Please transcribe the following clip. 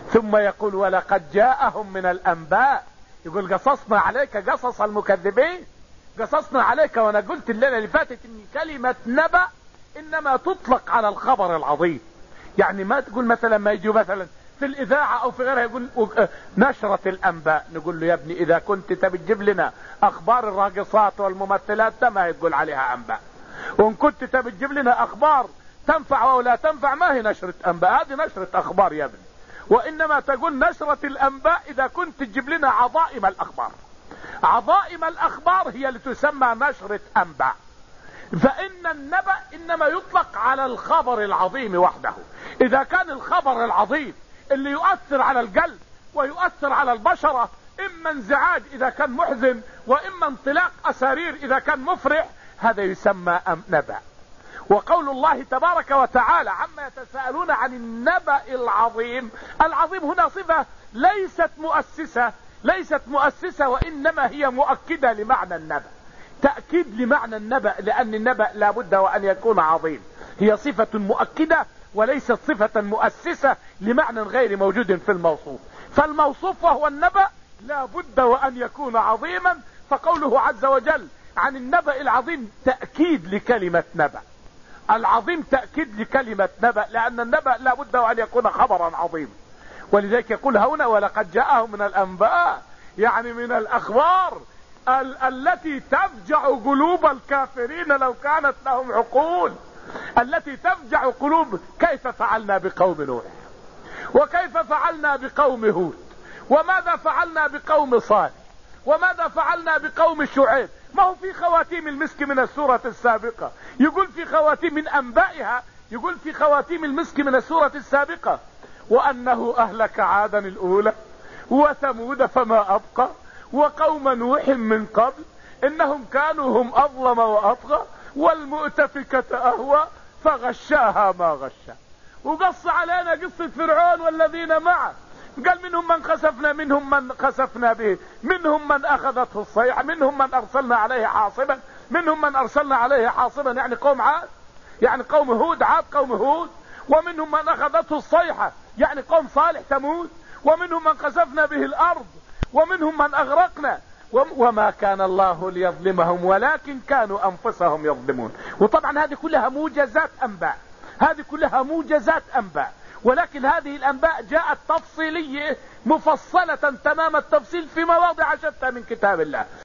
ثم يقول ولقد جاءهم من الأنباء، يقول قصصنا عليك قصص المكذبين، قصصنا عليك. وانا قلت الليلة اللي فاتت ان كلمة نبأ انما تطلق على الخبر العظيم. يعني ما تقول مثلا ما يجي مثلا في الاذاعة او في غيرها يقول نشرة الانباء، نقول له يا ابني اذا كنت تبي تجيب لنا اخبار الراقصات والممثلات ده ما يقول عليها انباء، وان كنت تبي تجيب لنا اخبار تنفع او لا تنفع ما هي نشرة انباء، هذه نشرة اخبار يا ابني. وانما تقول نشرة الانباء اذا كنت تجيب لنا عظائم الاخبار. عظائم الاخبار هي اللي تسمى نشرة انباء. فان النبأ انما يطلق على الخبر العظيم وحده. اذا كان الخبر العظيم اللي يؤثر على القلب ويؤثر على البشرة، اما انزعاج اذا كان محزن، واما انطلاق اسارير اذا كان مفرح، هذا يسمى نبأ. وقول الله تبارك وتعالى عما يتساءلون عن النبأ العظيم، العظيم هنا صفة ليست مؤسسة وانما هي مؤكدة لمعنى النبأ، تأكيد لمعنى النبأ، لان النبأ لا بد وان يكون عظيم. هي صفة مؤكدة وليست صفة مؤسسة لمعنى غير موجود في الموصوف. فالموصوف وهو النبأ لا بد وان يكون عظيما. فقوله عز وجل عن النبأ العظيم تأكيد لكلمة نبأ. العظيم تأكيد لكلمة نبأ، لأن النبأ لا بد وأن يكون خبرا عظيما. ولذلك يقول هنا ولقد جاءهم من الأنباء، يعني من الأخبار التي تفجع قلوب الكافرين لو كانت لهم عقول، التي تفجع قلوب. كيف فعلنا بقوم نوح، وكيف فعلنا بقوم هود، وماذا فعلنا بقوم صالح، وماذا فعلنا بقوم شعيب. ما هو في خواتيم المسك من السورة السابقة يقول في خواتيم من أنبائها، يقول في خواتيم المسك من السورة السابقة وأنه أهلك عادا الأولى وثمود فما أبقى وقوم نوح من قبل إنهم كانوا هم أظلم وأطغى والمؤتفكة أهوى فغشاها ما غشا. وقص علينا قصة فرعون والذين معه، قال منهم من خسفنا منهم من خسفنا به، منهم من اخذته الصيحة، منهم من ارسلنا عليه حاصبا، منهم من ارسلنا عليه حاصبا يعني قوم عاد، يعني قوم هود عاد قوم هود. ومنهم من اخذته الصيحة يعني قوم صالح ثمود. ومنهم من خسفنا به الارض، ومنهم من اغرقنا. وما كان الله ليظلمهم ولكن كانوا انفسهم يظلمون. وطبعا هذه كلها موجزات انباء، هذه كلها موجزات انباء. ولكن هذه الانباء جاءت تفصيلية مفصلة تمام التفصيل في مواضع شتى من كتاب الله.